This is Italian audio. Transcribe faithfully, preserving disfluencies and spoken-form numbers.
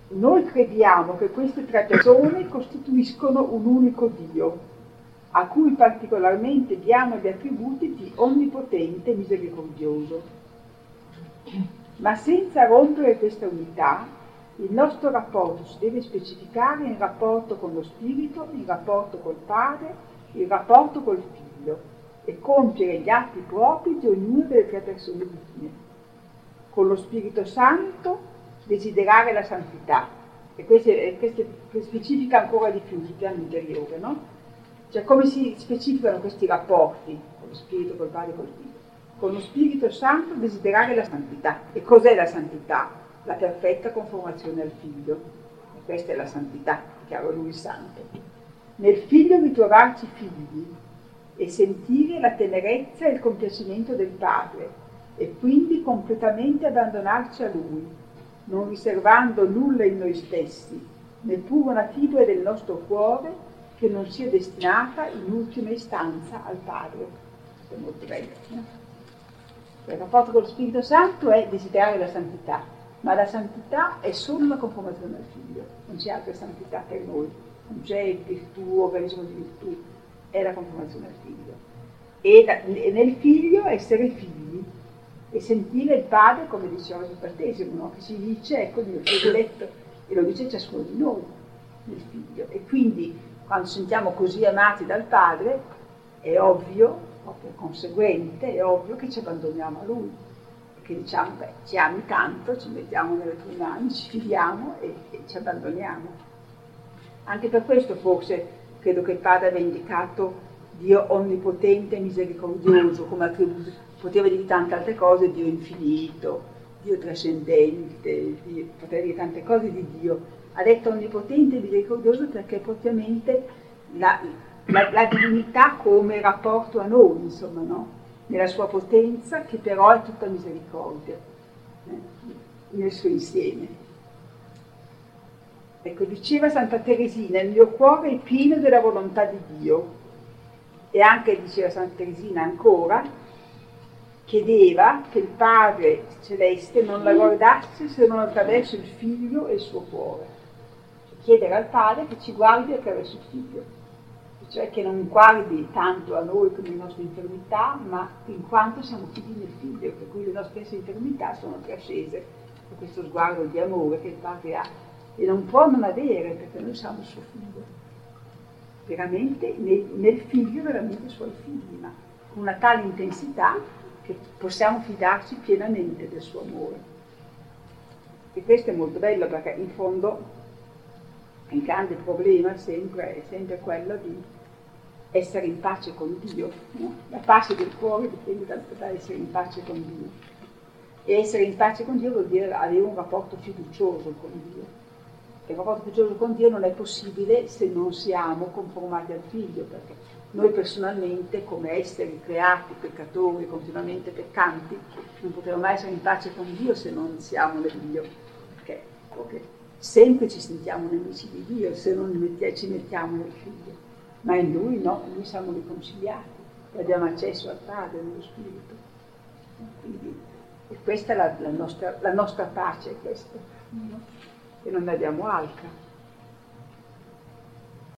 Noi crediamo che queste tre persone costituiscono un unico Dio, a cui particolarmente diamo gli attributi di onnipotente e misericordioso. Ma senza rompere questa unità, il nostro rapporto si deve specificare in rapporto con lo Spirito, in rapporto col Padre, in rapporto col Figlio, e compiere gli atti propri di ognuna delle tre persone divine. Con lo Spirito Santo desiderare la santità, e questo, questo specifica ancora di più sul piano interiore, no? Cioè come si specificano questi rapporti con lo Spirito, col Padre e col Figlio? Con lo Spirito Santo desiderare la santità. E cos'è la santità? La perfetta conformazione al Figlio. E questa è la santità, chiaro lui santo. Nel Figlio ritrovarci figli e sentire la tenerezza e il compiacimento del Padre, e quindi completamente abbandonarci a Lui, non riservando nulla in noi stessi, neppure una fibre del nostro cuore che non sia destinata in ultima istanza al Padre. Questo è molto bello, no? Il rapporto con lo Spirito Santo è desiderare la santità, ma la santità è solo una conformazione al Figlio, non c'è altra santità per noi, non c'è virtù, organismo di virtù, è la conformazione al Figlio. E, da, e nel Figlio essere figli e sentire il Padre, come diceva il battesimo, no? Che si dice, ecco il mio prediletto, e lo dice ciascuno di noi, nel Figlio. E quindi quando sentiamo così amati dal Padre, è ovvio, proprio conseguente, è ovvio che ci abbandoniamo a Lui, che diciamo, beh, ci ami tanto, ci mettiamo nelle tue mani, ci fidiamo e, e ci abbandoniamo. Anche per questo forse credo che il Padre aveva indicato Dio onnipotente e misericordioso come attributo, poteva dire tante altre cose, Dio infinito, Dio trascendente, Dio, poteva dire tante cose di Dio. Ha detto onnipotente e misericordioso perché è propriamente la, la, la divinità come rapporto a noi, insomma, no? Nella sua potenza, che però è tutta misericordia, eh, nel suo insieme. Ecco, diceva Santa Teresina, il mio cuore è pieno della volontà di Dio. E anche, diceva Santa Teresina ancora, chiedeva che il Padre Celeste non la guardasse se non attraverso il Figlio e il suo cuore. Chiedere al Padre che ci guardi attraverso il Figlio, cioè che non guardi tanto a noi come le nostre infermità, ma in quanto siamo figli del Figlio, per cui le nostre stesse infermità sono trascese da questo sguardo di amore che il Padre ha, e non può non avere, perché noi siamo il suo Figlio, veramente nel, nel Figlio, veramente i suoi figli, ma con una tale intensità che possiamo fidarci pienamente del suo amore. E questo è molto bello, perché in fondo il grande problema sempre, è sempre quello di essere in pace con Dio, no? La pace del cuore dipende dal, da essere in pace con Dio, e essere in pace con Dio vuol dire avere un rapporto fiducioso con Dio, e il rapporto fiducioso con Dio non è possibile se non siamo conformati al Figlio, perché noi personalmente, come esseri creati, peccatori, continuamente peccanti, non potremo mai essere in pace con Dio se non siamo nel Figlio, perché, perché sempre ci sentiamo nemici di Dio se non ci mettiamo nel Figlio. Ma in Lui no, noi siamo riconciliati e abbiamo accesso al Padre nello Spirito. Quindi, e questa è la, la, nostra, la nostra pace, è questa, no? E non ne abbiamo altra.